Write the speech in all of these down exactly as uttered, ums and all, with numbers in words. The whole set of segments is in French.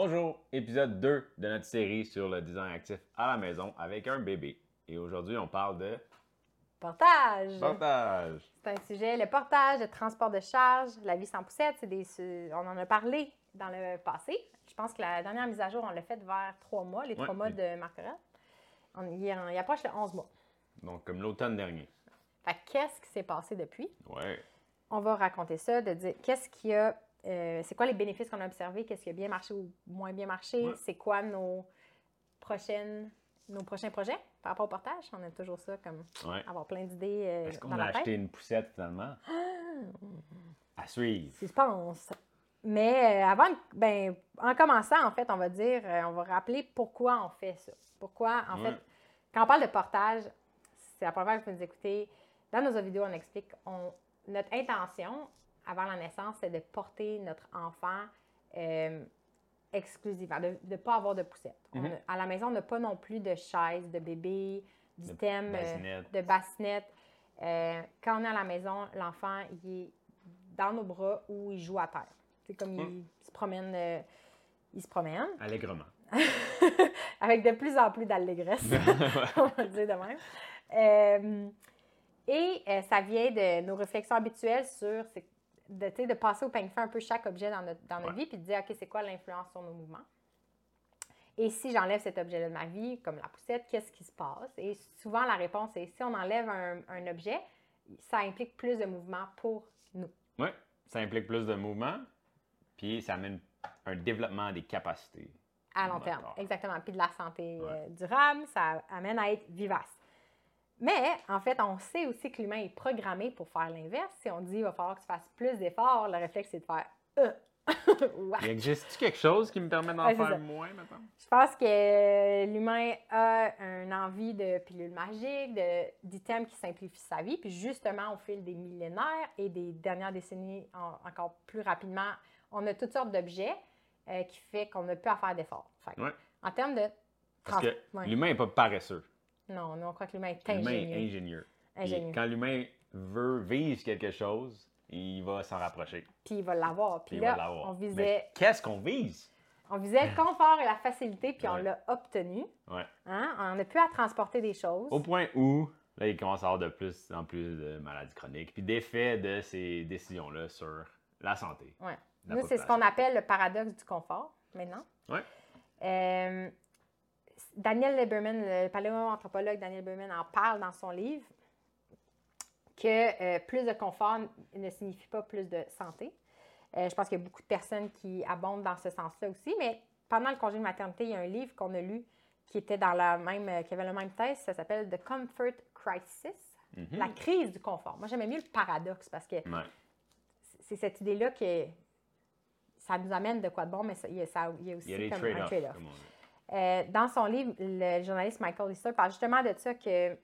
Bonjour, épisode deux de notre série sur le design actif à la maison avec un bébé. Et aujourd'hui, on parle de portage. Portage. C'est un sujet, le portage, le transport de charge, la vie sans poussette, c'est des, on en a parlé dans le passé. Je pense que la dernière mise à jour, on l'a faite vers trois mois, les trois Ouais. mois de Marc-Aurèle. On y, on y approche le onze mois. Donc, comme l'automne dernier. Fait que qu'est-ce qui s'est passé depuis? Ouais. On va raconter ça, de dire qu'est-ce qu'il y a, euh, c'est quoi les bénéfices qu'on a observés, qu'est-ce qui a bien marché ou moins bien marché, Ouais. c'est quoi nos prochaines, nos prochains projets par rapport au portage. On aime toujours ça, comme Ouais. avoir plein d'idées euh, Est-ce qu'on dans a la acheté tête. une poussette finalement? À suivre. Suspense. Mais euh, avant, de- ben, en commençant, en fait, on va dire, euh, on va rappeler pourquoi on fait ça. Pourquoi, en Ouais. fait, quand on parle de portage, c'est la première fois que vous nous écoutez. Dans nos vidéos, on explique, on, notre intention avant la naissance, c'est de porter notre enfant euh, exclusivement, de ne pas avoir de poussette. On Mhm. a- à la maison, on n'a pas non plus de chaise, de bébé, De d'items, euh, bassinette. de bassinettes. Euh, quand on est à la maison, l'enfant, il est dans nos bras ou il joue à terre. C'est comme il, Mm. il se promène, euh, il se promène Allègrement. avec de plus en plus d'allégresse, on va le dire de même. Euh, et euh, ça vient de nos réflexions habituelles sur c'est de, tu sais, de passer au peigne fin un peu chaque objet dans notre, dans notre Ouais. vie puis de dire, OK, c'est quoi l'influence sur nos mouvements? Et si j'enlève cet objet-là de ma vie, comme la poussette, qu'est-ce qui se passe? Et souvent, la réponse est, si on enlève un, un objet, ça implique plus de mouvement pour nous. Oui, ça implique plus de mouvement, puis ça amène un développement des capacités. À long terme, Moteur. exactement. Puis de la santé Ouais. euh, durable, ça amène à être vivace. Mais, en fait, on sait aussi que l'humain est programmé pour faire l'inverse. Si on dit, il va falloir que tu fasses plus d'efforts, le réflexe, c'est de faire euh. Ouah. Il existe-tu quelque chose qui me permet d'en Ouais, c'est faire ça. moins maintenant? Je pense que l'humain a une envie de pilules magiques, de, d'items qui simplifient sa vie. Puis justement, au fil des millénaires et des dernières décennies en- encore plus rapidement, on a toutes sortes d'objets euh, qui fait qu'on n'a plus à faire d'efforts. Fait que, Ouais. En termes de... Parce que trans- ouais. l'humain n'est pas paresseux. Non, nous, on croit que l'humain est L'humain ingénieux. est ingénieux. Puis Ingénieux. quand l'humain veut vise quelque chose, il va s'en rapprocher. Puis il va l'avoir. Puis Puis il là, va l'avoir. on Mais visait, qu'est-ce qu'on vise? on visait le confort et la facilité, puis on Ouais. l'a obtenu. Ouais. Hein? On n'a plus à transporter des choses. Au point où, là, il commence à avoir de plus en plus de maladies chroniques, puis d'effets de ces décisions-là sur la santé. Ouais. La Nous, c'est ce population. qu'on appelle le paradoxe du confort, maintenant. Ouais. Euh, Daniel Lieberman, le paléoanthropologue Daniel Lieberman en parle dans son livre que euh, plus de confort ne signifie pas plus de santé. Euh, je pense qu'il y a beaucoup de personnes qui abondent dans ce sens-là aussi, mais pendant le congé de maternité, il y a un livre qu'on a lu qui était dans la même, euh, qui avait le même thèse, ça s'appelle The Comfort Crisis, Mhm. la crise du confort. Moi, j'aimais mieux le paradoxe parce que Ouais. c'est cette idée-là que ça nous amène de quoi de bon, mais ça- il y a, ça- il y a aussi Il y a des comme un trade-offs, trade-off. comme on dit. Euh, dans son livre, le journaliste Michael Lister parle justement de ça que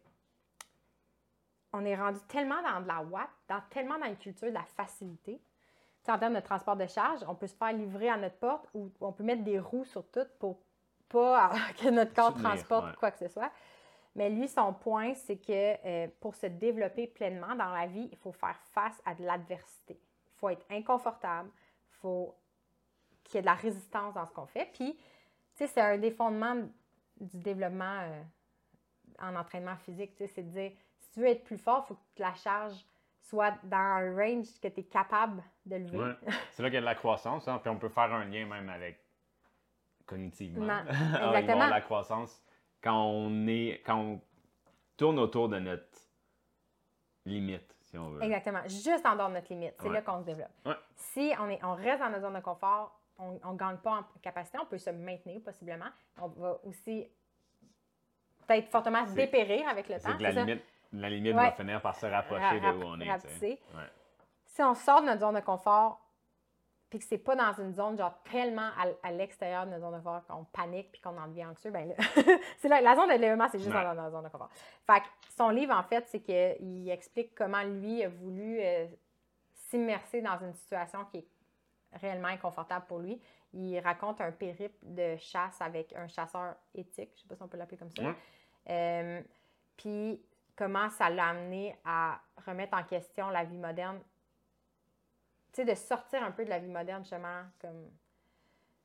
on est rendu tellement dans de la watt, dans, tellement dans une culture de la facilité. Tu sais, en termes de transport de charge, on peut se faire livrer à notre porte ou on peut mettre des roues sur tout pour pas que notre corps Soutenir, transporte ouais. quoi que ce soit. Mais lui, son point, c'est que euh, pour se développer pleinement dans la vie, il faut faire face à de l'adversité. Il faut être inconfortable, il faut qu'il y ait de la résistance dans ce qu'on fait. Puis, tu sais, c'est un des fondements du développement euh, en entraînement physique, tu sais, c'est de dire, si tu veux être plus fort, il faut que la charge soit dans un range que tu es capable de lever. Ouais. C'est là qu'il y a de la croissance, hein, puis on peut faire un lien même avec cognitivement. Non, Il va y avoir exactement. de la croissance quand on est quand on tourne autour de notre limite, si on veut. Exactement. Juste en dehors de notre limite. C'est Ouais. là qu'on se développe. Ouais. Si on, est, on reste dans notre zone de confort, on ne gagne pas en capacité, on peut se maintenir possiblement. On va aussi peut-être fortement C'est- dépérir avec le C'est temps. que la c'est ça? limite, la limite Ouais. va finir par se rapprocher Ra- de où on est. rapetisser. tu sais. Ouais. Si on sort de notre zone de confort, puis que c'est pas dans une zone genre tellement à, à l'extérieur de notre zone de confort qu'on panique puis qu'on en devient anxieux, ben là, c'est là, la zone de développement, c'est juste Ouais. dans, dans la zone de confort. Fait que son livre, en fait, c'est qu'il explique comment lui a voulu euh, s'immerser dans une situation qui est réellement inconfortable pour lui. Il raconte un périple de chasse avec un chasseur éthique, je sais pas si on peut l'appeler comme ça. Ouais. Euh, puis comment ça l'a amené à remettre en question la vie moderne. Tu sais, de sortir un peu de la vie moderne, justement, comme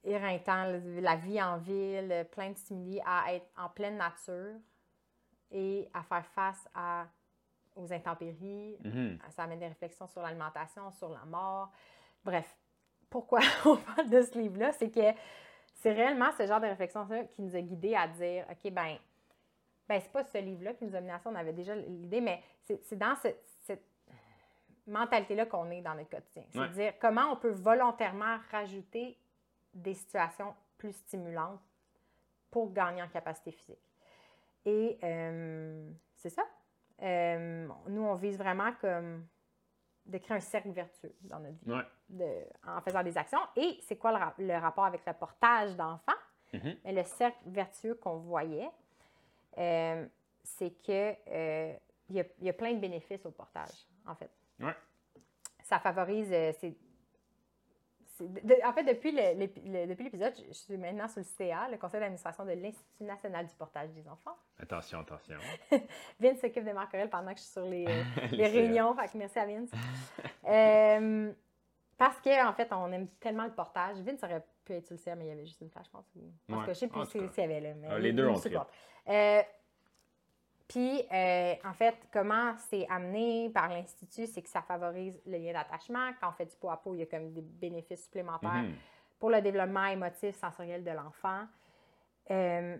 éreintant, la vie en ville, plein de stimuli, à être en pleine nature et à faire face à, aux intempéries. Mm-hmm. Ça amène des réflexions sur l'alimentation, sur la mort. Bref, pourquoi on parle de ce livre-là? C'est que c'est réellement ce genre de réflexion-là qui nous a guidés à dire, OK, ben, ben c'est pas ce livre-là qui nous a mené à ça, on avait déjà l'idée, mais c'est, c'est dans ce, cette mentalité-là qu'on est dans notre quotidien. C'est Ouais. de dire comment on peut volontairement rajouter des situations plus stimulantes pour gagner en capacité physique. Et euh, c'est ça. Euh, nous, on vise vraiment comme de créer un cercle vertueux dans notre vie, Ouais. de, en faisant des actions. Et c'est quoi le, ra- le rapport avec le portage d'enfants? Mm-hmm. Mais le cercle vertueux qu'on voyait, euh, c'est que euh, il y a, il y a plein de bénéfices au portage, en fait. Ouais. Ça favorise... euh, c'est, c'est- de- en fait, depuis, le- l'épi- le- depuis l'épisode, je, je suis maintenant sur le C A, le Conseil d'administration de l'Institut national du portage des enfants. Attention, attention. Vince s'occupe de Marc Aurèle pendant que je suis sur les, euh, les Le C A. réunions. Fait que merci à Vince. Euh, parce qu'en en fait, on aime tellement le portage. Vince aurait pu être sur le C A, mais il y avait juste une place, je pense. En tout Ouais. cas, je sais plus En tout si- cas. s'il y avait là. Mais Ah, les il- deux il me ont supporte. Euh, Puis, euh, en fait, comment c'est amené par l'Institut, c'est que ça favorise le lien d'attachement. Quand on fait du pot à pot, il y a comme des bénéfices supplémentaires Mm-hmm. pour le développement émotif, sensoriel de l'enfant. Euh,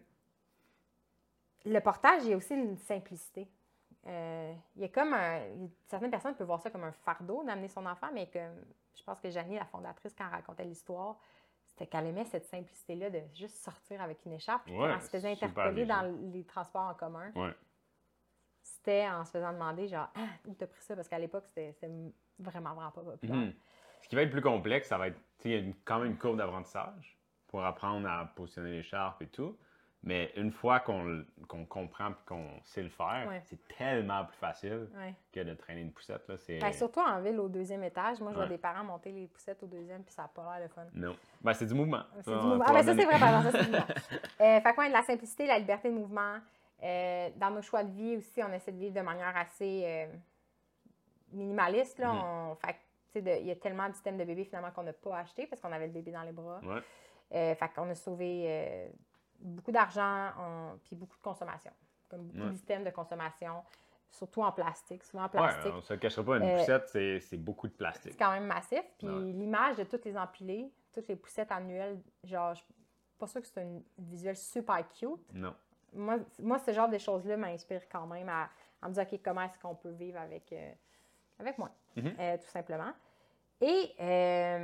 le portage, il y a aussi une simplicité. Euh, il y a comme un, certaines personnes peuvent voir ça comme un fardeau d'amener son enfant, mais comme je pense que Janie, la fondatrice, quand elle racontait l'histoire, c'était qu'elle aimait cette simplicité-là de juste sortir avec une écharpe. Puis Ouais, quand elle se faisait super interpeller léger. dans les transports en commun, Ouais. c'était en se faisant demander, genre, ah, où t'as pris ça? Parce qu'à l'époque, c'était, c'était vraiment, vraiment pas populaire. Mhm. Ce qui va être plus complexe, ça va être, tu sais, il y a une- quand même une courbe d'apprentissage pour apprendre à positionner l'écharpe et tout. Mais une fois qu'on, le- qu'on comprend et qu'on sait le faire, Ouais. c'est tellement plus facile Ouais. que de traîner une poussette. Là. C'est... Ben, surtout en ville, au deuxième étage. Moi, je vois Ouais. des parents monter les poussettes au deuxième, puis ça n'a pas l'air le fun. Non. Ben, c'est du mouvement. C'est Ça, du on mouvement. peut Ah, ben leur ça, c'est donner. vrai, par exemple, ça, c'est du mouvement. Euh, fait que, ouais, de la simplicité, la liberté de mouvement. Euh, dans nos choix de vie aussi, on essaie de vivre de manière assez euh, minimaliste. Là. Mhm. On, fait que, tu sais, de- il y a tellement d'items de bébé finalement qu'on n'a pas acheté parce qu'on avait le bébé dans les bras. Ouais. Euh, fait qu'on a sauvé euh, beaucoup d'argent on- puis beaucoup de consommation. Comme beaucoup Ouais. d'items de consommation, surtout en plastique, souvent en Ouais, plastique. on ne se cachera pas, une Euh, poussette, c'est, c'est beaucoup de plastique. C'est quand même massif. Puis Ouais. l'image de toutes les empilées, toutes les poussettes annuelles, genre, je suis pas sûre que c'est un visuel super cute. Non. Moi, moi ce genre de choses-là m'inspire quand même à, à me dire, OK, comment est-ce qu'on peut vivre avec, euh, avec moi, Mhm. euh, tout simplement. Et euh,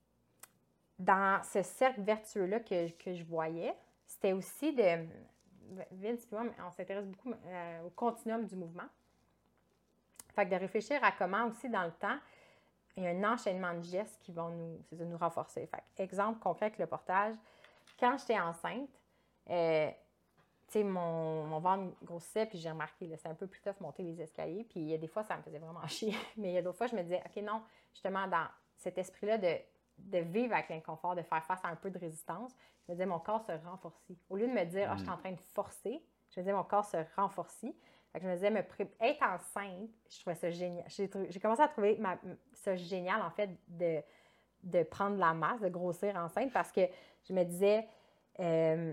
dans ce cercle vertueux-là que, que je voyais, c'était aussi de... Vince et moi, on s'intéresse beaucoup euh, au continuum du mouvement. Fait que de réfléchir à comment aussi dans le temps, il y a un enchaînement de gestes qui vont nous, c'est ça, nous renforcer. Fait que, exemple concret avec le portage, quand j'étais enceinte, euh, tu sais, mon, mon ventre grossissait, puis j'ai remarqué, là, c'est un peu plus tough monter les escaliers, puis il y a des fois, ça me faisait vraiment chier. Mais il y a d'autres fois, je me disais, OK, non, justement, dans cet esprit-là de, de vivre avec l'inconfort, de faire face à un peu de résistance, je me disais, mon corps se renforcit. Au lieu de me dire, ah, je suis en train de forcer, je me disais, mon corps se renforcit. Fait que je me disais, me pré- être enceinte, je trouvais ça génial. J'ai, trou- j'ai commencé à trouver ma, ça génial, en fait, de, de prendre de la masse, de grossir enceinte, parce que je me disais, euh,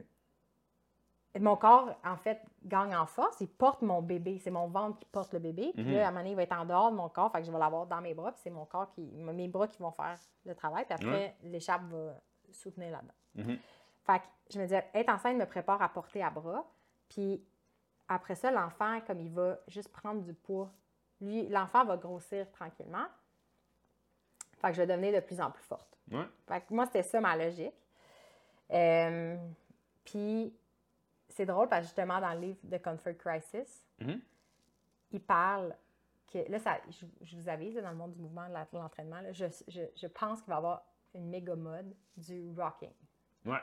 mon corps, en fait, gagne en force. Il porte mon bébé. C'est mon ventre qui porte le bébé. Puis Mhm. là, à un moment donné, il va être en dehors de mon corps. Fait que je vais l'avoir dans mes bras. Puis c'est mon corps qui... mes bras qui vont faire le travail. Puis après, Ouais. l'écharpe va soutenir là-dedans. Mhm. Fait que je me disais, être enceinte me prépare à porter à bras. Puis après ça, l'enfant, comme il va juste prendre du poids, lui, l'enfant va grossir tranquillement. Fait que je vais devenir de plus en plus forte. Ouais. Fait que moi, c'était ça ma logique. Euh, puis, c'est drôle parce que justement, dans le livre de Comfort Crisis, Mhm. il parle que, là, ça, je, je vous avise, là, dans le monde du mouvement, de la- de l'entraînement, là, je, je, je pense qu'il va y avoir une méga mode du rocking. Ouais.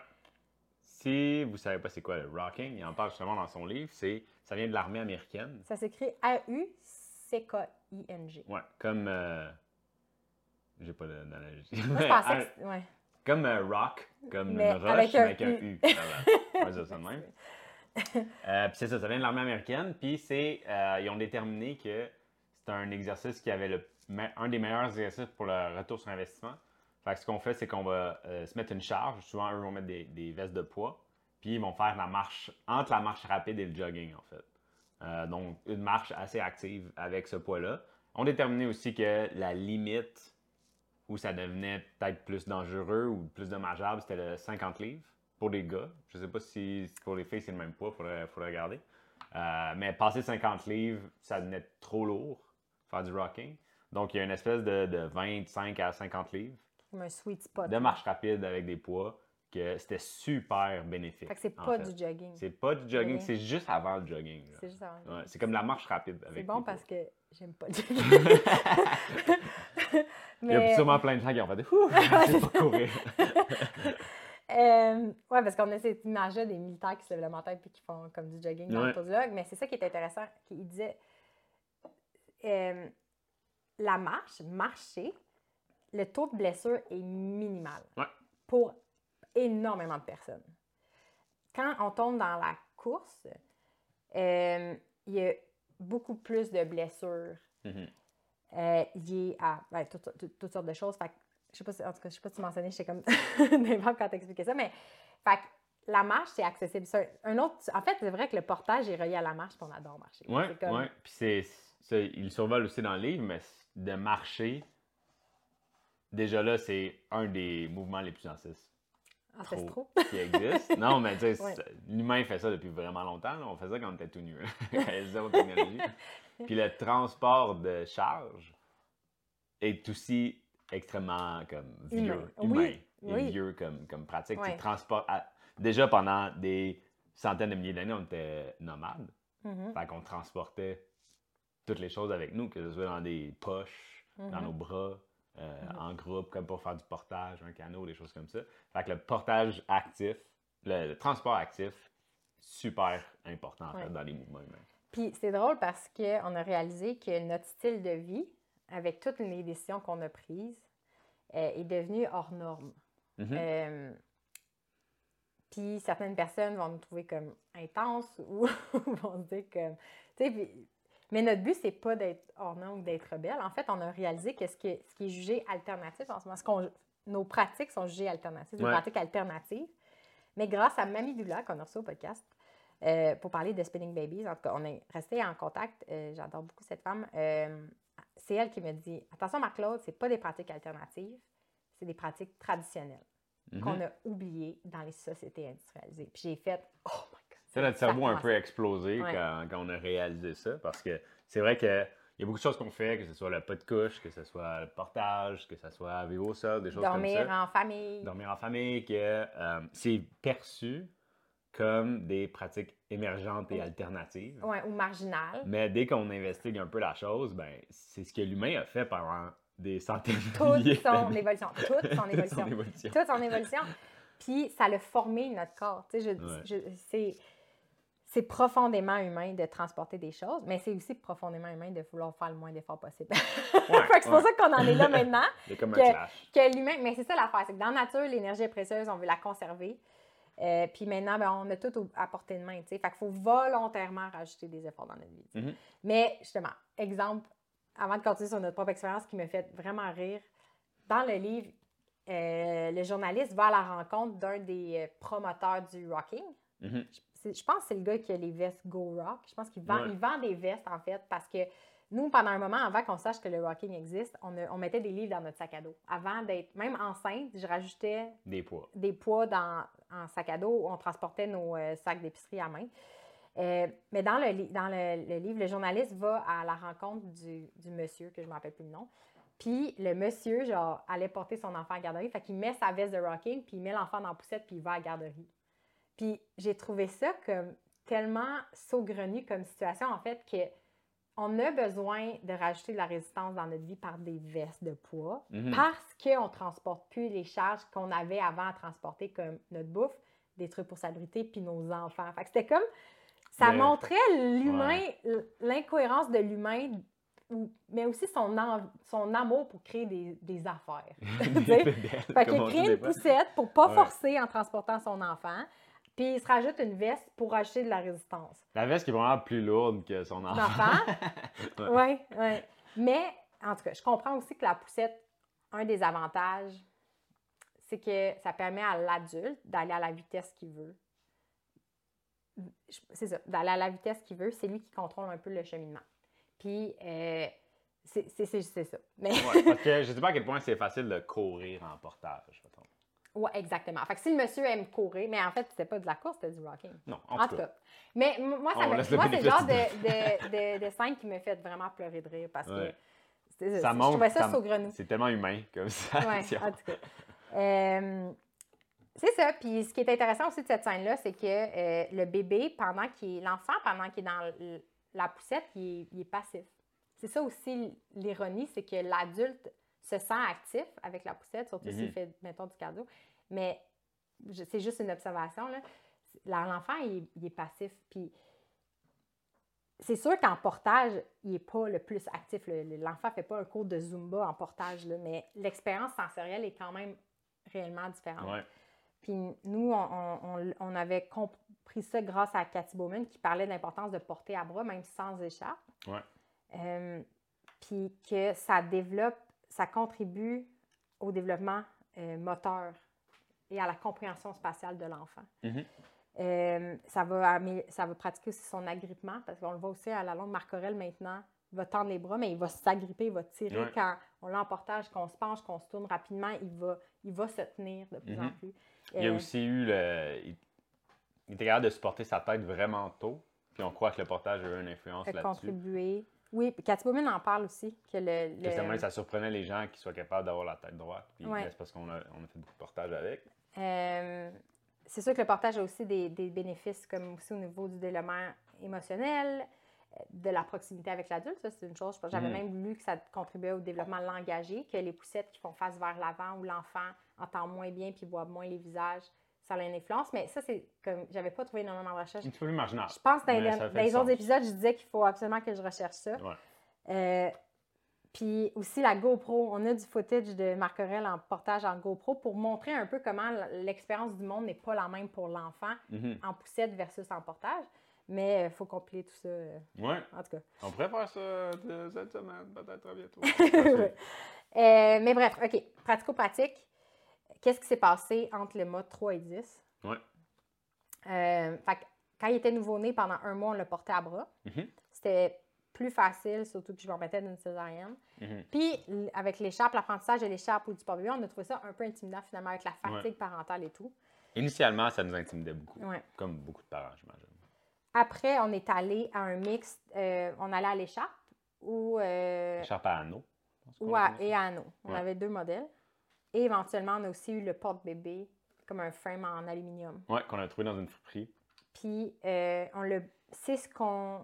Si vous savez pas c'est quoi le rocking, il en parle justement dans son livre, c'est ça vient de l'armée américaine. Ça s'écrit A U C K I N G. Ouais, comme euh, j'ai pas de- d'analogie. Moi, je pensais que c'était- ouais. Comme euh, rock, comme Mais une roche, avec mais un avec un U. U. Voilà. On va dire ça de même. Euh, puis c'est ça, ça vient de l'armée américaine. Puis c'est, euh, ils ont déterminé que c'est un exercice qui avait le, me- un des meilleurs exercices pour le retour sur investissement. Fait que ce qu'on fait, c'est qu'on va euh, se mettre une charge. Souvent, eux vont mettre des, des vestes de poids. Puis, ils vont faire la marche, entre la marche rapide et le jogging, en fait. Euh, donc, une marche assez active avec ce poids-là. On déterminait aussi que la limite où ça devenait peut-être plus dangereux ou plus dommageable, c'était le cinquante livres pour les gars. Je ne sais pas si pour les filles, c'est le même poids, il faudrait, faudrait regarder. Euh, mais passer cinquante livres, ça devenait trop lourd, faire du rocking. Donc, il y a une espèce de, de vingt-cinq à cinquante livres Comme un sweet spot. de marche rapide avec des poids que c'était super bénéfique. Fait que c'est pas fait. du jogging. C'est pas du jogging, Jogging. c'est juste avant le jogging. là. C'est juste avant le jogging. Ouais, c'est comme la marche rapide avec C'est bon des parce poids. que j'aime pas le jogging. Il y a Mais, sûrement plein de gens qui ont fait « Ouh, je vais pas courir! » euh, ouais, parce qu'on a cette image-là des militaires qui se lèvent le matin et qui font comme du jogging dans Ouais. le tour du log. Mais c'est ça qui est intéressant. Il disait euh, la marche, marcher, le taux de blessure est minimal Ouais. pour énormément de personnes. Quand on tombe dans la course, euh, il y a beaucoup plus de blessures Mhm. euh, liées à ben, toutes, toutes, toutes sortes de choses. Fait que, je sais pas si, en tout cas, je sais pas si tu mentionnais, j'étais comme n'importe quand tu expliquais ça, mais fait que la marche, c'est accessible. C'est un autre, en fait, c'est vrai que le portage est relié à la marche, puis on adore marcher. Ouais, C'est comme- ouais. Puis c'est, c'est, il le survole aussi dans le livre, mais de marcher, déjà là, c'est un des mouvements les plus ancestral Ancestral. qui existent. Non, mais tu sais, Ouais. c'est- l'humain fait ça depuis vraiment longtemps. là. On fait ça quand on était tout nu. là. Il y avait zéro technologie. Puis le transport de charge est aussi extrêmement comme vieux, Humain. humain, Oui, et oui. vieux comme, comme pratique. Tu Ouais. transportes à- déjà pendant des centaines de milliers d'années, on était nomades. Mhm. Fait qu'on transportait toutes les choses avec nous, que ce soit dans des poches, dans Mhm. nos bras, euh, en groupe, comme pour faire du portage, un canot, des choses comme ça. Fait que le portage actif, le, le transport actif, super important en Ouais. fait dans les mouvements humains. Puis c'est drôle parce qu'on a réalisé que notre style de vie, avec toutes les décisions qu'on a prises, euh, est devenu hors norme. Mhm. Euh, puis certaines personnes vont nous trouver comme intenses ou vont se dire comme... tu sais, puis- mais notre but, c'est pas d'être hors norme ou d'être rebelle. En fait, on a réalisé que ce qui est, ce qui est jugé alternatif en ce moment, ce qu'on- nos pratiques sont jugées alternatives, des Ouais. pratiques alternatives. Mais grâce à Mamie Doula, qu'on a reçu au podcast, euh, pour parler de Spinning Babies, en tout cas, on est resté en contact. Euh, j'adore beaucoup cette femme. Euh, c'est elle qui me dit, attention Marc-Claude, c'est pas des pratiques alternatives, c'est des pratiques traditionnelles Mhm. qu'on a oubliées dans les sociétés industrialisées. Puis j'ai fait, oh my God! Ça, notre cerveau a un exactement peu ça. explosé Ouais. quand, quand on a réalisé ça, parce que c'est vrai qu'il y a beaucoup de choses qu'on fait, que ce soit le pas de couche, que ce soit le portage, que ce soit vivre au sol, des choses Dormir comme ça. en famille. Dormir en famille, que euh, c'est perçu comme des pratiques émergentes et Oui. alternatives. Ouais, ou marginal. Mais dès qu'on investigue un peu la chose, ben c'est ce que l'humain a fait pendant des centaines de Toute milliers son d'années. évolution. Toute son Toute évolution. son évolution. Toute son évolution. Puis ça l'a formé notre corps. Tu sais, je, Ouais. je- c'est, c'est profondément humain de transporter des choses, mais c'est aussi profondément humain de vouloir faire le moins d'efforts possible. Ouais, Fait que c'est pour ouais. ça qu'on en est là maintenant. C'est comme un Que- clash. Que l'humain, mais c'est ça l'affaire, c'est que dans la nature, l'énergie est précieuse, on veut la conserver. Euh, puis maintenant, ben, on a tout au- à portée de main. Tu sais. Fait qu'il faut volontairement rajouter des efforts dans notre vie. tu sais. Mhm. Mais justement, exemple, avant de continuer sur notre propre expérience qui me fait vraiment rire, dans le livre, euh, le journaliste va à la rencontre d'un des euh, promoteurs du rocking. Mhm. C'est- Je pense que c'est le gars qui a les vestes Go Rock. Je pense qu'il vend, Ouais. il vend des vestes, en fait, parce que nous, pendant un moment, avant qu'on sache que le rocking existe, on, a- on mettait des livres dans notre sac à dos. Avant d'être, même enceinte, je rajoutais Des poids. des poids dans, en sac à dos où on transportait nos euh, sacs d'épicerie à main. Euh, mais dans, le, li- dans le, le livre, le journaliste va à la rencontre du, du monsieur, que je ne me rappelle plus le nom. Puis le monsieur, genre, allait porter son enfant à la garderie. Fait qu'il met sa veste de rocking, puis il met l'enfant dans la poussette, puis il va à la garderie. Puis j'ai trouvé ça comme tellement saugrenu comme situation, en fait, que on a besoin de rajouter de la résistance dans notre vie par des vestes de poids Mhm. parce qu'on ne transporte plus les charges qu'on avait avant à transporter, comme notre bouffe, des trucs pour salubrité, puis nos enfants. Fait que c'était comme... Ça Le- montrait l'humain, l'incohérence de l'humain, ou- mais aussi son, en- son amour pour créer des, des affaires. Tu sais? Fait qu'il a créé une poussette pour ne pas Ouais. forcer en transportant son enfant, puis il se rajoute une veste pour acheter de la résistance. La veste qui est vraiment plus lourde que son enfant. L'enfant, Ouais. oui, oui. Mais, en tout cas, je comprends aussi que la poussette, un des avantages, c'est que ça permet à l'adulte d'aller à la vitesse qu'il veut. C'est ça, d'aller à la vitesse qu'il veut. C'est lui qui contrôle un peu le cheminement. Puis, euh, c'est, c'est, c'est, c'est ça. Mais... ouais, parce que je ne sais pas à quel point c'est facile de courir en portage. Oui, exactement. Fait que si le monsieur aime courir, mais en fait, c'était pas de la course, c'était du rocking. Non, en, en tout tout cas. cas. Mais moi, ça me, moi c'est le genre de, de, de, de scène qui me fait vraiment pleurer de rire parce ouais. que c'est, ça c'est, montre, je trouvais ça, ça saugrenou. C'est tellement humain comme ça. Oui, en tout cas. Euh, c'est ça. Puis ce qui est intéressant aussi de cette scène-là, c'est que euh, le bébé, pendant qu'il est, l'enfant, pendant qu'il est dans la poussette, il est, il est passif. C'est ça aussi l'ironie, c'est que l'adulte se sent actif avec la poussette, surtout mm-hmm. s'il fait, mettons, du cardio. Mais c'est juste une observation, là. L'enfant, il, il est passif. Puis c'est sûr qu'en portage, il n'est pas le plus actif. L'enfant ne fait pas un cours de Zumba en portage, là, mais l'expérience sensorielle est quand même réellement différente. Ouais. Puis nous, on, on, on avait compris ça grâce à Cathy Bowman qui parlait de l'importance de porter à bras, même sans écharpe. Ouais. Euh, puis que ça développe, ça contribue au développement euh, moteur et à la compréhension spatiale de l'enfant. Mm-hmm. Euh, ça, va, ça va pratiquer aussi son agrippement, parce qu'on le voit aussi à la longue. Marc Aurèle, maintenant, il va tendre les bras, mais il va s'agripper, il va tirer. Ouais. Quand on l'a en portage, qu'on se penche, qu'on se tourne rapidement, il va, il va se tenir de plus mm-hmm. en plus. Il y a euh, aussi eu le... Il, il était capable de supporter sa tête vraiment tôt, puis on croit que le portage a eu une influence là-dessus. Contribuer. Oui, puis Cathy Bowman en parle aussi. Que le, le... Justement, ça surprenait les gens qui soient capables d'avoir la tête droite. Puis ouais. c'est parce qu'on a, on a fait beaucoup de portage avec. Euh, c'est sûr que le portage a aussi des, des bénéfices, comme aussi au niveau du développement émotionnel, de la proximité avec l'adulte. Ça, c'est une chose. J'avais mm. même lu que ça contribuait au développement langagier, que les poussettes qui font face vers l'avant, où l'enfant entend moins bien puis voit moins les visages, ça a une influence. Mais ça, c'est comme... J'avais pas trouvé énormément de recherche. Un petit peu plus marginal. Je pense que dans, dans, dans les autres épisodes, je disais qu'il faut absolument que je recherche ça. Ouais. Euh, Puis aussi la GoPro. On a du footage de Marc Aurèle en portage en GoPro pour montrer un peu comment l'expérience du monde n'est pas la même pour l'enfant mm-hmm. en poussette versus en portage. Mais il faut compiler tout ça. Oui. En tout cas. On pourrait faire ça de cette semaine, peut-être très bientôt. ouais. euh, mais bref, OK. Pratico-pratique. Qu'est-ce qui s'est passé entre le mois trois et dix? Oui. Euh, fait que quand il était nouveau-né, pendant un mois, on le portait à bras. Mm-hmm. C'était plus facile, surtout que je m'en mettais d'une césarienne. Mm-hmm. Puis, avec l'écharpe, l'apprentissage de l'écharpe ou du porte-bébé, on a trouvé ça un peu intimidant, finalement, avec la fatigue ouais. parentale et tout. Initialement, ça nous intimidait beaucoup. Ouais. Comme beaucoup de parents, j'imagine. Après, on est allé à un mix. Euh, on allait à l'écharpe ou... Euh, l'écharpe à anneau. Ou à, et à anneau. On ouais. avait deux modèles. Et éventuellement, on a aussi eu le porte-bébé, comme un frame en aluminium. Oui, qu'on a trouvé dans une friperie. Puis, euh, on le, c'est ce qu'on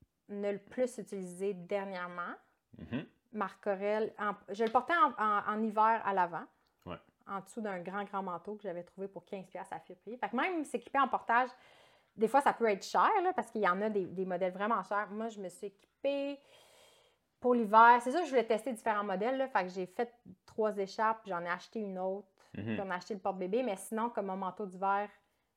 a le plus utilisé dernièrement. Mm-hmm. Marc Aurèle, en, je le portais en, en, en hiver à l'avant, ouais. en dessous d'un grand, grand manteau que j'avais trouvé pour quinze dollars à friperie. Fait que même s'équiper en portage, des fois, ça peut être cher, là, parce qu'il y en a des, des modèles vraiment chers. Moi, je me suis équipée pour l'hiver. C'est sûr que je voulais tester différents modèles, là, fait que j'ai fait trois écharpes, j'en ai acheté une autre, mm-hmm. puis on a acheté le porte-bébé, mais sinon, comme mon manteau d'hiver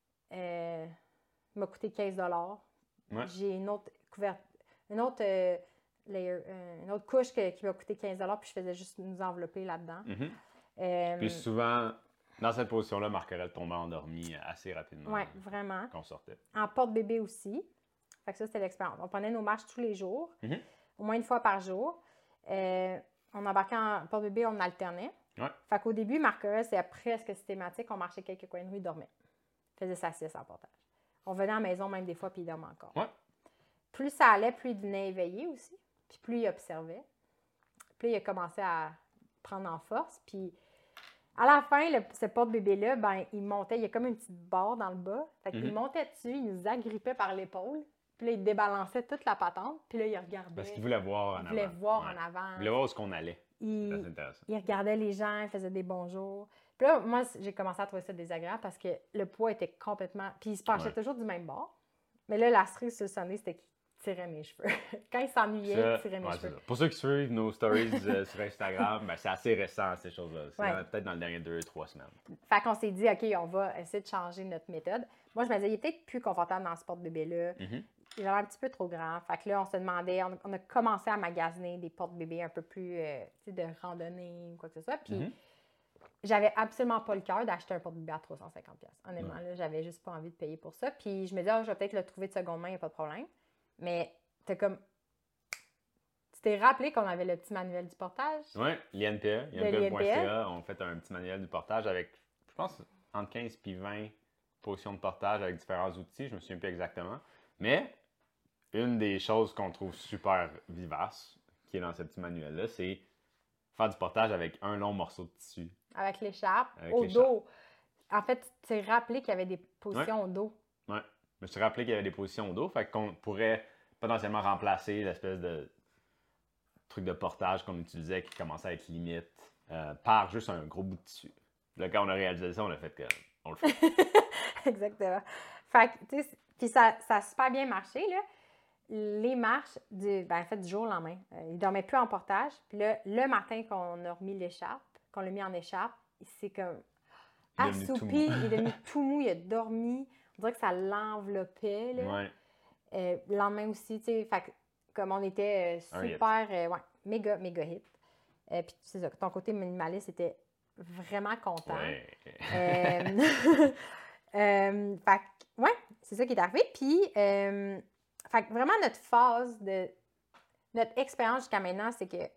euh, m'a coûté quinze dollars. Ouais. J'ai une autre couverture, une autre, euh, layer, euh, une autre couche que, qui m'a coûté quinze dollars, puis je faisais juste nous envelopper là-dedans. Mm-hmm. Euh, puis souvent, dans cette position-là, Marc Aurèle tombait endormi assez rapidement. Oui, vraiment. Quand on sortait. En porte-bébé aussi. Fait que ça, c'était l'expérience. On prenait nos marches tous les jours, mm-hmm. au moins une fois par jour. Euh, on embarquait en porte-bébé, on alternait. Ouais. Fait qu'au début, Marc Aurèle, c'était presque systématique. On marchait quelques coins de rue, il dormait. Il faisait sa sieste en portage. On venait à la maison même des fois, puis il dormait encore. Ouais. Plus ça allait, plus il devenait éveillé aussi. Puis plus il observait. Puis il a commencé à prendre en force. Puis à la fin, le, ce porte-bébé-là, ben, il montait. Il y a comme une petite barre dans le bas. Fait qu'il mm-hmm. montait dessus, il nous agrippait par l'épaule. Puis là, il débalançait toute la patente. Puis là, il regardait. Parce qu'il voulait voir en avant. Il voulait voir ouais. en avant. Il voulait voir où est-ce qu'on allait. Il, c'est intéressant. Il regardait les gens, il faisait des bonjours. Puis là, moi, j'ai commencé à trouver ça désagréable parce que le poids était complètement... Puis il se penchait ouais. toujours du même bord. Mais là, la cerise sur le sonnet, c'était qu'il tirait mes cheveux. Quand il s'ennuyait, ça, il tirait mes ouais, cheveux. Pour ceux qui suivent nos stories euh, sur Instagram, ben, c'est assez récent, ces choses-là. C'est ouais. dans, peut-être dans les dernières deux, trois semaines. Fait qu'on s'est dit, OK, on va essayer de changer notre méthode. Moi, je me disais, il est peut-être plus confortable dans ce porte-bébé-là. Mm-hmm. Il avait un petit peu trop grand. Fait que là, on se demandait, on, on a commencé à magasiner des porte-bébés un peu plus, euh, tu sais, de randonnée ou quoi que ce soit. Puis, mm-hmm. j'avais absolument pas le cœur d'acheter un porte-bébé à trois cent cinquante dollars. Honnêtement, Ouais. là, j'avais juste pas envie de payer pour ça. Puis je me disais, ah, je vais peut-être le trouver de seconde main, il n'y a pas de problème. Mais t'es comme... Tu t'es rappelé qu'on avait le petit manuel du portage? Oui, l'I N P A, De I N P A point C A, l'I N P A. on fait un petit manuel du portage avec, je pense, entre quinze et vingt positions de portage avec différents outils, je me souviens plus exactement. Mais une des choses qu'on trouve super vivace, qui est dans ce petit manuel-là, c'est faire du portage avec un long morceau de tissu. Avec l'écharpe, Avec au l'écharpe. dos. En fait, tu t'es rappelé qu'il y avait des positions au dos. Ouais. Je me suis rappelé qu'il y avait des positions au dos, fait qu'on pourrait potentiellement remplacer l'espèce de truc de portage qu'on utilisait qui commençait à être limite euh, par juste un gros bout de tissu. Là, quand on a réalisé ça, on a fait que on le fait. Exactement. Fait que, tu sais, puis ça, ça a super bien marché, là. Les marches, du, ben, en fait, du jour au lendemain. Euh, il ne dormait plus en portage. Puis là, le matin qu'on a remis l'écharpe, qu'on l'a mis en écharpe, il s'est comme Il est devenu tout assoupi, mou. il est devenu tout mou, il a dormi. On dirait que ça l'enveloppait, là. Ouais. Euh, le lendemain aussi, tu sais, fait que, comme on était euh, Un hit. super, euh, ouais, méga, méga hit. Euh, puis c'est ça, ton côté minimaliste était vraiment content. Ouais. Euh, euh, fait que, ouais, c'est ça qui est arrivé. Puis, euh, fait que vraiment, notre phase de. Notre expérience jusqu'à maintenant, c'est que.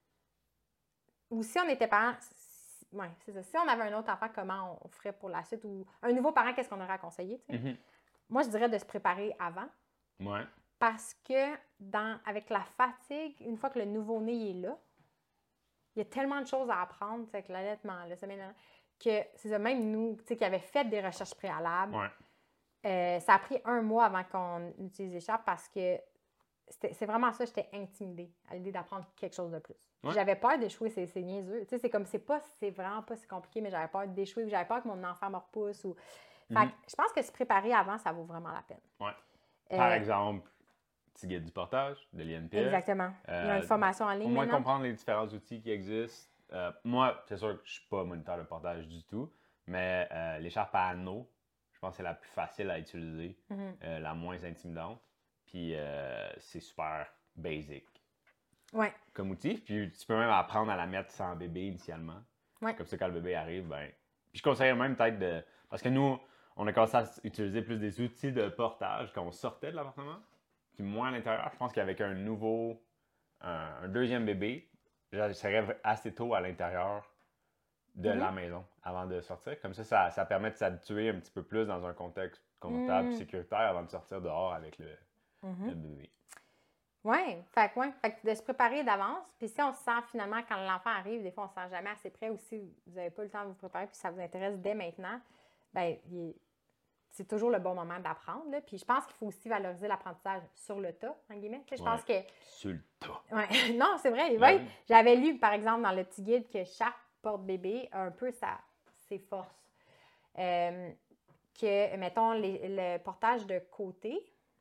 Ou si on était parents. si- Ouais, c'est ça. Si on avait un autre enfant, comment on ferait pour la suite? Ou un nouveau parent, qu'est-ce qu'on aurait à conseiller? Tu sais? Mhm. Moi, je dirais de se préparer avant. Ouais. Parce que, dans, avec la fatigue, une fois que le nouveau-né est là, il y a tellement de choses à apprendre, tu sais, avec l'allaitement, le sommeil, que c'est ça, même nous, tu sais, qui avaient fait des recherches préalables, Ouais. euh, ça a pris un mois avant qu'on utilise l'écharpe parce que c'était- c'est vraiment ça, j'étais intimidée à l'idée d'apprendre quelque chose de plus. Ouais. J'avais peur d'échouer, c'est c'est niaiseux. Tu sais, c'est comme, c'est pas, c'est vraiment pas si compliqué, mais j'avais peur d'échouer ou j'avais peur que mon enfant me repousse. Ou... Fait Mhm. que je pense que se préparer avant, ça vaut vraiment la peine. Ouais. Euh, Par exemple, petit guide du portage de l'I N P A. Exactement. Il y a une Euh, formation en Au ligne moins maintenant. comprendre les différents outils qui existent. Euh, moi, c'est sûr que je suis pas moniteur de portage du tout, mais euh, l'écharpe à anneau, je pense que c'est la plus facile à utiliser, Mhm. euh, la moins intimidante. Puis euh, c'est super basic Ouais. comme outil. Puis tu peux même apprendre à la mettre sans bébé initialement. Ouais. Comme ça, quand le bébé arrive, ben. Puis je conseillerais même peut-être de. Parce que nous, on a commencé à utiliser plus des outils de portage quand on sortait de l'appartement. Puis moins à l'intérieur. Je pense qu'avec un nouveau. Un, un deuxième bébé, je serais assez tôt à l'intérieur de Mhm. la maison avant de sortir. Comme ça, ça, ça permet de s'habituer un petit peu plus dans un contexte confortable, Mm. sécuritaire avant de sortir dehors avec le, Mhm. le bébé. Oui, fait que, ouais. Fait que de se préparer d'avance. Puis si on se sent finalement, quand l'enfant arrive, des fois on ne se sent jamais assez prêt, ou si vous n'avez pas le temps de vous préparer, puis ça vous intéresse dès maintenant, bien, il- c'est toujours le bon moment d'apprendre, là. Puis je pense qu'il faut aussi valoriser l'apprentissage sur le tas, en guillemets. Tu sais, je Ouais. pense que... Sur le tas. Ouais. Non, c'est vrai. Ben Ouais. oui. J'avais lu, par exemple, dans le petit guide que chaque porte-bébé a un peu sa, ses forces. Euh, que, mettons, les- le portage de côté,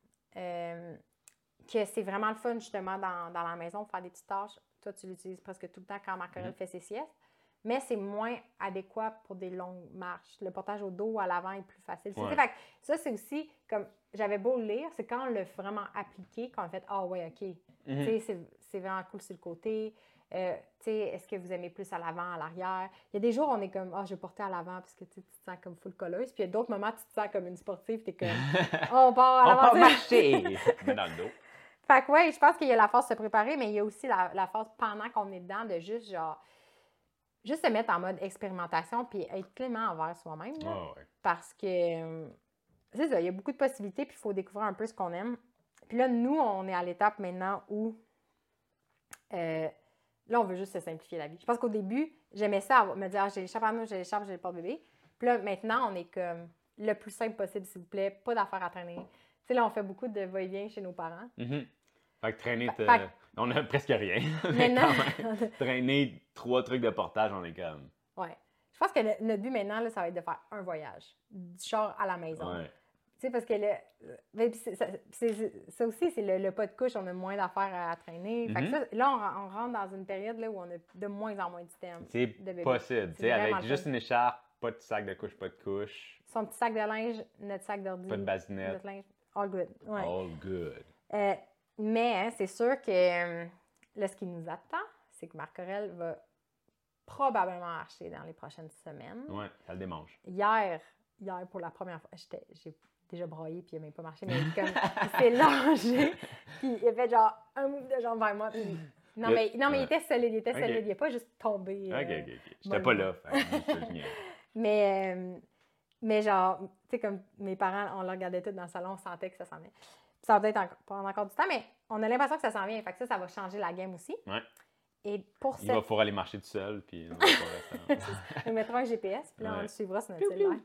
euh, que c'est vraiment le fun, justement, dans, dans la maison, pour faire des petites tâches. Toi, tu l'utilises presque tout le temps quand Marc-Aurèle Mhm. fait ses siestes. Mais c'est moins adéquat pour des longues marches. Le portage au dos ou à l'avant est plus facile. C'est- Ouais. fait que ça, c'est aussi, comme j'avais beau le lire, c'est quand on l'a vraiment appliqué qu'on a fait « Ah ouais, OK. Mhm. Tu sais, c'est- c'est vraiment cool sur le côté. Euh, tu sais, est-ce que vous aimez plus à l'avant, à l'arrière? Il y a des jours où on est comme « Ah, je vais porter à l'avant parce que tu sais, tu te sens comme full colleuse. » Puis il y a d'autres moments, tu te sens comme une sportive. Tu es comme « Oh, on part à On l'avant. part marcher! Mais dans le dos. Fait que ouais, je pense qu'il y a la phase de se préparer, mais il y a aussi la, la phase pendant qu'on est dedans de juste genre juste se mettre en mode expérimentation puis être clément envers soi-même. là. Ah ouais. Parce que euh, c'est ça, il y a beaucoup de possibilités, puis il faut découvrir un peu ce qu'on aime. Puis là, nous, on est à l'étape maintenant où euh, là, on veut juste se simplifier la vie. Je pense qu'au début, j'aimais ça, avoir- me dire ah, j'ai l'écharpe à nous, j'ai l'écharpe, j'ai le porte-bébé. Puis là, maintenant, on est comme le plus simple possible, s'il vous plaît, pas d'affaires à traîner. Tu sais, là, on fait beaucoup de va-et-vient chez nos parents. Mhm. Fait que traîner, Fait- t'as- fait on a presque rien. Mais Maintenant, quand même, traîner trois trucs de portage, on est comme. ouais. Je pense que le- notre but maintenant, là, ça va être de faire un voyage, du char à la maison. Ouais. Tu sais, parce que le, ben, puis c'est- ça, c'est- ça aussi, c'est le, le pas de couche, on a moins d'affaires à, à traîner. Fait que Mhm. ça, là, on, on rentre dans une période là, où on a de moins en moins d'items. C'est de bébé. possible. Tu C'est sais, vraiment avec le juste fun. une écharpe, pas de sac de couche, pas de couche, Son petit sac de linge, notre sac d'ordi, pas de basinette. notre linge, all good. Ouais. All good. Euh, mais hein, c'est sûr que euh, là, ce qui nous attend, c'est que Marc-Aurèle va probablement marcher dans les prochaines semaines. Ouais, ça le démange. Hier, hier pour la première fois, j'étais, j'ai déjà broyé puis il n'a même pas marché, mais comme, il s'est lâché, puis il a fait genre un move de jambe vers moi. Puis, non, Le- mais, non, mais il ouais. était solide, il était Ok. solide, il n'a pas juste tombé. Ok, euh, ok, ok. J'étais pas mollement. là. Fait, que je te niaise. Mais, euh, mais genre, tu sais, comme mes parents, on le regardait tout dans le salon, on sentait que ça s'en venait. Puis ça va peut-être encore, prendre encore du temps, mais on a l'impression que ça s'en vient. Fait que ça, ça va changer la game aussi. Ouais. Et pour Il cette... va pouvoir aller marcher tout seul, puis on va pas rester en- Nous mettrons un G P S, puis là, on Ouais. le suivra sur notre Piou, cellulaire.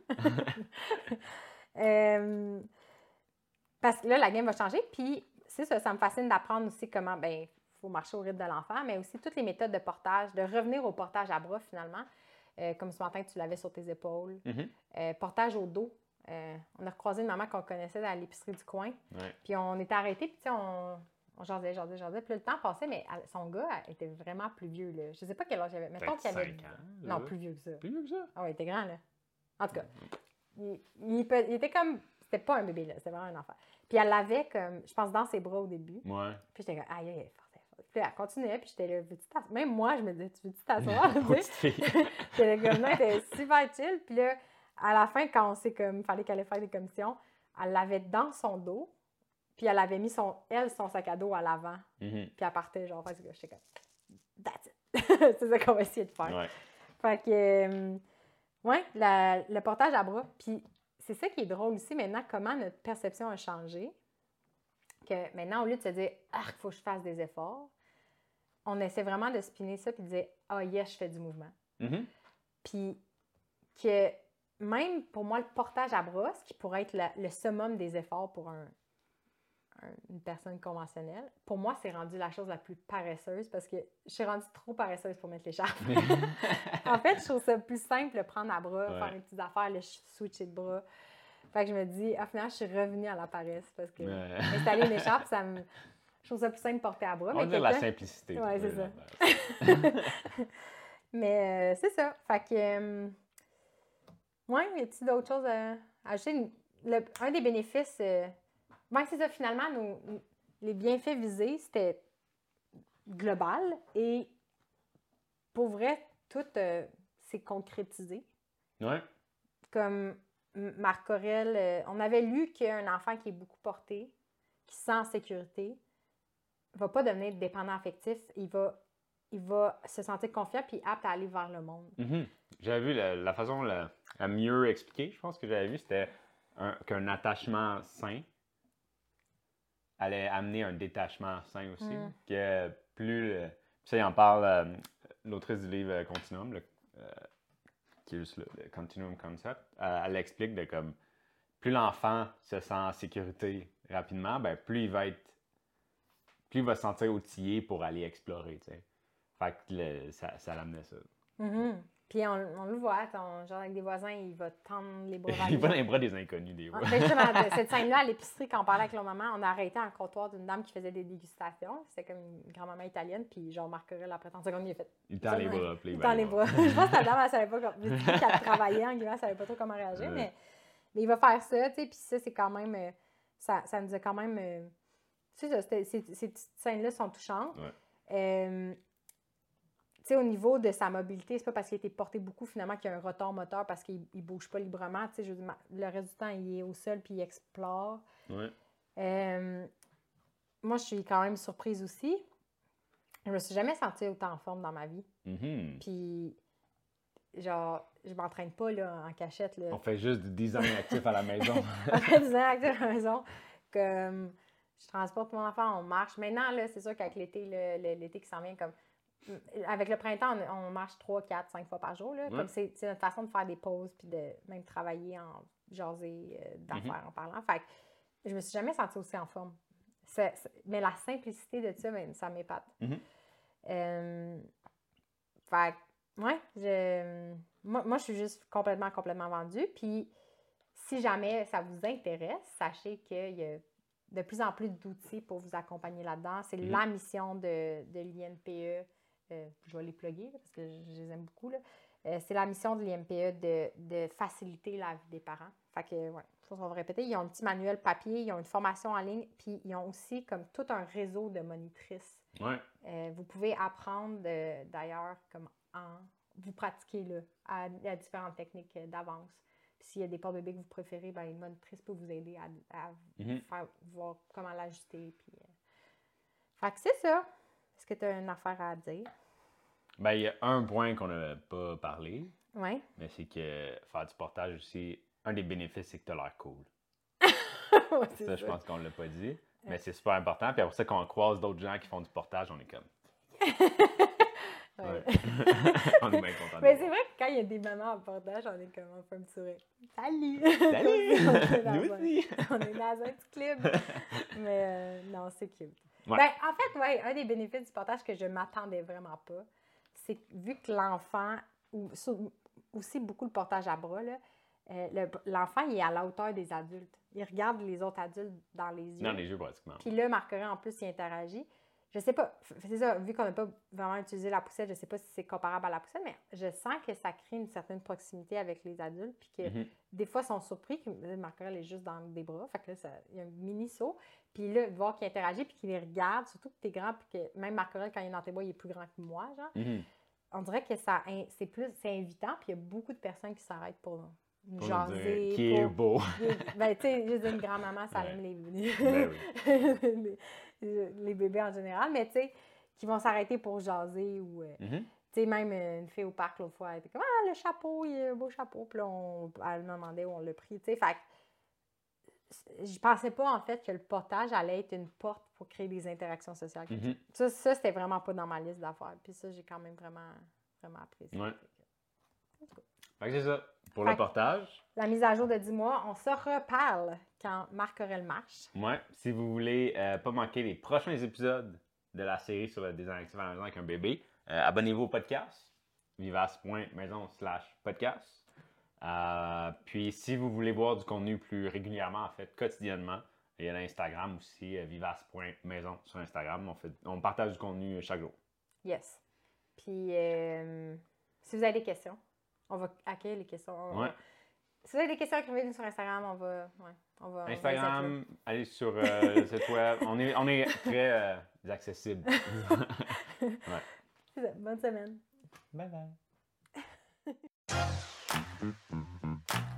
Euh, parce que là, la game va changer, puis c'est ça, ça me fascine d'apprendre aussi comment, ben, il faut marcher au rythme de l'enfant, mais aussi toutes les méthodes de portage, de revenir au portage à bras finalement, euh, comme ce matin, tu l'avais sur tes épaules, Mhm. euh, portage au dos. Euh, on a recroisé une maman qu'on connaissait à l'épicerie du coin, Ouais. puis on était arrêtés, puis tu sais, on, on jasait, jasait, jasait, puis là, le temps passait, mais elle- son gars elle, était vraiment plus vieux, là. Je sais pas quel âge il avait, mettons qu'il avait... cinq ans. Non, là. plus vieux que ça. Plus vieux que ça. Ah ouais, il était grand, là. En tout cas, il, il peut- il était comme... C'était pas un bébé, là. C'était vraiment un enfant. Puis elle l'avait comme, je pense, dans ses bras au début. Ouais. Puis j'étais comme, aïe, aïe, elle est forte, elle est forte. Puis là, elle continuait, puis j'étais là, veux-tu t'asseoir? Même moi, je me disais, tu veux-tu t'asseoir? Tu Petite sais? fille. J'étais là, comme, non, elle était super chill. Puis là, à la fin, quand on s'est comme, fallait qu'elle allait faire des commissions, elle l'avait dans son dos, puis elle avait mis son, elle, son sac à dos à l'avant. Mhm. Puis elle partait, genre, parce que j'étais comme, that's it. C'est ça qu'on va essayer de faire. Ouais. Fait que, euh, ouais, la- le portage à bras. Puis c'est ça qui est drôle aussi maintenant, comment notre perception a changé. Que maintenant, au lieu de se dire, ah, il faut que je fasse des efforts, on essaie vraiment de spinner ça puis de dire, ah, yes, je fais du mouvement. Mhm. Puis que même pour moi, le portage à bras, ce qui pourrait être la- le summum des efforts pour un, un- une personne conventionnelle, pour moi, c'est rendu la chose la plus paresseuse parce que je suis rendue trop paresseuse pour mettre l'écharpe. En fait, je trouve ça plus simple de prendre à bras, Ouais. faire mes petites affaires, le switcher de bras. Fait que je me dis, au final, je suis revenue à la paresse parce que Ouais. installer une écharpe, ça me... je trouve ça plus simple de porter à bras. On va mais dire la quelqu'un- simplicité. Ouais, tu c'est sais, ça. là-dedans. Mais euh, c'est ça. Fait que. Euh... Ouais, y a-t-il d'autres choses à à ajouter? Le- Un des bénéfices. Euh... Ouais, c'est ça. Finalement, nos- les bienfaits visés, c'était global. Et pour vrai, tout euh, s'est concrétisé. Ouais. Comme M- Marc Aurèle, euh, on avait lu qu'un enfant qui est beaucoup porté, qui se sent en sécurité, ne va pas devenir dépendant affectif. Il va, il va se sentir confiant puis apte à aller vers le monde. Mhm. J'avais vu la, la façon la, la mieux expliquer, je pense que j'avais vu, c'était un- qu'un attachement sain allait amener un détachement sain aussi. Mm. Que plus. le- Ça, il en parle, euh, l'autrice du livre euh, Continuum, le- euh, qui est juste le, le Continuum Concept, euh, elle explique de comme. Plus l'enfant se sent en sécurité rapidement, ben plus il va être. Plus il va se sentir outillé pour aller explorer, tu sais. Fait que le- ça, ça l'amenait ça. Mhm. Puis on, on le voit, ton, genre avec des voisins, il va tendre les bras vers Il les va dans gens. les bras des inconnus, des fois. Ah, ben justement, de cette scène-là, à l'épicerie, quand on parlait avec leur maman, on a arrêté un comptoir d'une dame qui faisait des dégustations. C'était comme une grand-maman italienne, puis genre Marc Aurèle, après trente secondes, il a fait... Il tend les Ouais. bras, puis Il il tend va les aller bras. voir. Je pense que la dame, elle savait pas comment... Je dis qu'elle travaillait, en guillemets, elle savait pas trop comment réagir, Ouais. mais, mais il va faire ça, tu sais, puis ça, c'est quand même... euh, ça, ça nous a quand même... euh, tu sais, ça, c'était- ces, ces petites scènes-là sont touchantes. Ouais. Euh, tu sais, au niveau de sa mobilité, c'est pas parce qu'il a été porté beaucoup, finalement, qu'il y a un rotor moteur parce qu'il ne bouge pas librement. Tu sais, je veux dire, ma- le reste du temps, il est au sol puis il explore. Ouais. Euh, moi, je suis quand même surprise aussi. Je me suis jamais sentie autant en forme dans ma vie. Mhm. Puis, genre, je m'entraîne pas, là, en cachette, là. On fait juste du design actif à la maison. On fait du acte à la maison. Comme, je transporte mon enfant, on marche. Maintenant, là, c'est sûr qu'avec l'été, là, le- l'été qui s'en vient, comme... Avec le printemps, on, on marche trois, quatre, cinq fois par jour. Là, Ouais. Comme c'est, c'est notre façon de faire des pauses puis de même travailler en jaser euh, d'affaires Mhm. en parlant. Fait que je me suis jamais sentie aussi en forme. C'est- c'est- mais la simplicité de ça, ben, ça m'épate. Mhm. Euh, fait que, ouais, je, moi, moi, je suis juste complètement, complètement vendue. Puis, si jamais ça vous intéresse, sachez qu'il y a de plus en plus d'outils pour vous accompagner là-dedans. C'est Mhm. la mission de, de l'I N P E. Euh, je vais les plugger là, parce que je, je les aime beaucoup. Là. Euh, c'est la mission de l'I N P E de, de faciliter la vie des parents. Fait que, ouais, je pense qu'on va répéter. Ils ont un petit manuel papier, ils ont une formation en ligne, puis ils ont aussi comme tout un réseau de monitrices. Ouais. Euh, vous pouvez apprendre de- d'ailleurs comme en vous pratiquer là, à, à différentes techniques euh, d'avance. Puis s'il y a des porte-bébés que vous préférez, ben, une monitrice peut vous aider à, à Mhm. faire voir comment l'ajuster. Puis, euh... Fait que c'est ça. Est-ce que tu as une affaire à dire? Ben, il y a un point qu'on n'a pas parlé, Oui. mais c'est que faire du portage aussi, un des bénéfices, c'est que tu as l'air cool. Ouais, c'est Ça, ça. je pense qu'on ne l'a pas dit. Mais c'est super important. Puis après ça, quand on croise d'autres gens qui font du portage, on est comme. Ouais. Ouais. On est bien contents. Mais c'est vrai que quand il y a des mamans en portage, on est comme, on fait un petit sourire. Salut! Salut! Comme si on était dans Nous un- aussi! On est dans un petit club. Mais euh, non, c'est cute. Ouais. Ben, en fait, ouais, un des bénéfices du portage que je m'attendais vraiment pas, c'est que vu que l'enfant, ou sou- aussi beaucoup le portage à bras, là, euh, le- l'enfant, il est à la hauteur des adultes. Il regarde les autres adultes dans les yeux. Dans les jeux, pratiquement. Puis là, Marc-Aurèle, en plus, il interagit. Je sais pas, f- c'est ça, vu qu'on n'a pas vraiment utilisé la poussette, je sais pas si c'est comparable à la poussette, mais je sens que ça crée une certaine proximité avec les adultes, puis que Mhm. des fois, ils sont surpris que là, Marc-Aurèle est juste dans des bras, fait que là, ça- il y a un mini saut, puis là, de voir qu'il interagit, puis qu'il les regarde, surtout que t'es grand, puis que même Marc-Aurèle, quand il est dans tes bras, il est plus grand que moi, genre. Mhm. On dirait que ça, in- c'est plus, c'est invitant, puis il y a beaucoup de personnes qui s'arrêtent pour nous Pour nous jaser. dire qui est pour- beau. Ben, tu sais, je veux dire, une grand-maman, ça Ouais. aime les, les, Ben les- les bébés en général, mais tu sais, qui vont s'arrêter pour jaser ou, euh, Mhm. tu sais, même euh, une fille au parc l'autre fois, elle était comme, ah, le chapeau, il a un beau chapeau, puis là, on, elle me demandait où on l'a pris, tu sais, fait que je pensais pas, en fait, que le portage allait être une porte pour créer des interactions sociales. Mhm. Ça, ça c'était vraiment pas dans ma liste d'affaires, puis ça, j'ai quand même vraiment, vraiment apprécié. Ouais. En tout cas. Fait que c'est ça. Pour Fait le que- portage, La mise à jour de dix mois, on se reparle quand Marc-Aurèle marche. ouais, si vous voulez euh, pas manquer les prochains épisodes de la série sur le design actif à la maison avec un bébé, euh, abonnez-vous au podcast, vivace.maison slash podcast. Euh, puis si vous voulez voir du contenu plus régulièrement, en fait, quotidiennement, il y a l'Instagram aussi, euh, vivace.maison sur Instagram. On, fait, on partage du contenu chaque jour. Yes. Puis, euh, si vous avez des questions, on va accueillir les questions. On- Ouais. Si vous avez des questions, écrivez-nous sur Instagram. On va, ouais, on va, on va les Instagram, allez sur euh, le site web. On est, on est très euh, accessible. inclure. Ouais. C'est ça. Bonne semaine. Bye bye.